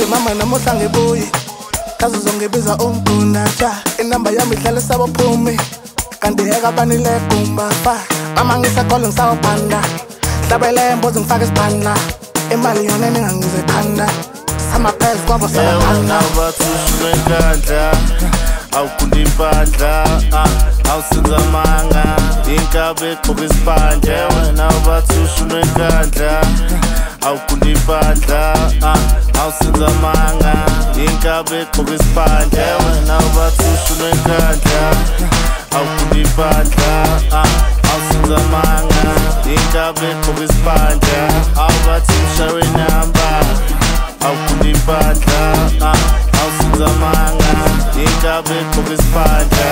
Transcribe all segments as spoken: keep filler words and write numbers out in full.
mama namuhla ngibuye kaze zongibiza umgunda cha inamba yami ihlala sabaphumi kanti heka banile gumba fa mama ngisakole ngisawuphanda hlabele mbozi ngifake isiphandla imali yona ningangize khanda samaphezi kwabo sabaphanda abathushume nkandla awukundi impandla awusenza amanga inkabe egqoka isiphandla wena abathushume nkandla awukundi impandla awusenza amanga inkabe egqoka isiphandla wena abathushume nkandla awukundi impandla awusenza amanga inkabe egqoka isiphandla awubathi mshawe namba awukundi impandla awusenza amanga inkabe egqoka isiphandla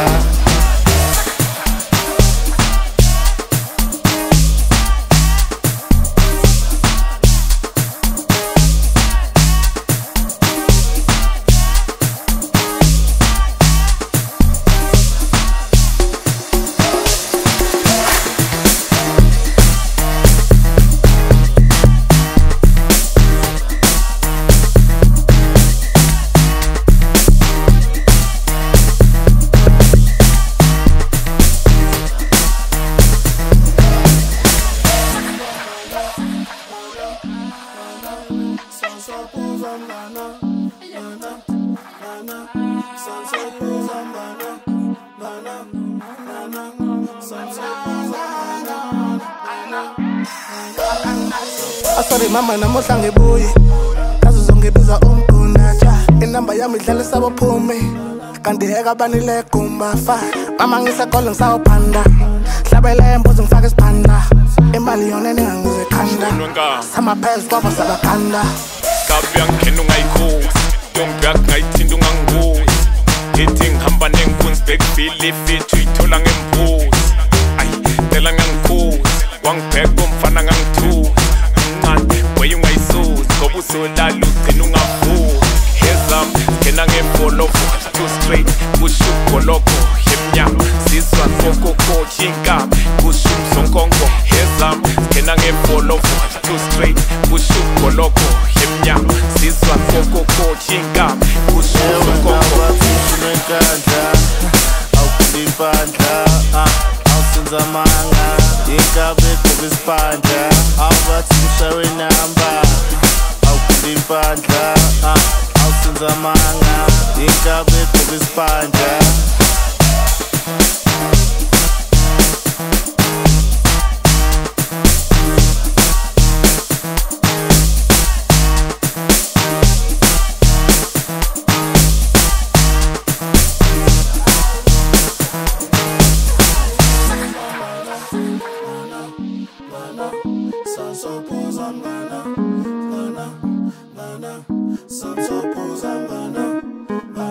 Sorry mama namuhla ngibuye kaze zongibiza umgunda cha inamba yami ihlala sabaphumi kanti heka banile gumba fa mama ngisakole ngisawuphanda hlabele mbozi ngifake isiphandla imali yona ningangize khanda samaphezi kwabo sabaphanda kabe angena ungayikhosi yonke yakho ngayithinta ungangibuzi ngithi ngihamba nenkunzi bekufile ifethu uyithola ngembuzi ayi phela ngangikhuzi wangibheka umfana ngangithuza mncane weyungayisuzi ngoba usolala ugcina ungavuki hezam ngena ngebholovo too straight kusho ugoloko emnyama sizwa fokoko inkaba kusho umzonkonko hezam ngena ngebholovo too straight kusho ugoloko emnyama sizwa fokoko inkaba kusho umzonkonko abathushume nkandla awukundi impandla awusenza amanga inkabe egqoka isiphandla awubathi mshawe namba awukundi impandla awusenza amanga inkabe egqoka isiphandla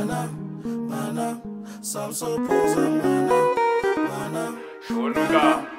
Some so pose, I'm gonna, gonna, gonna.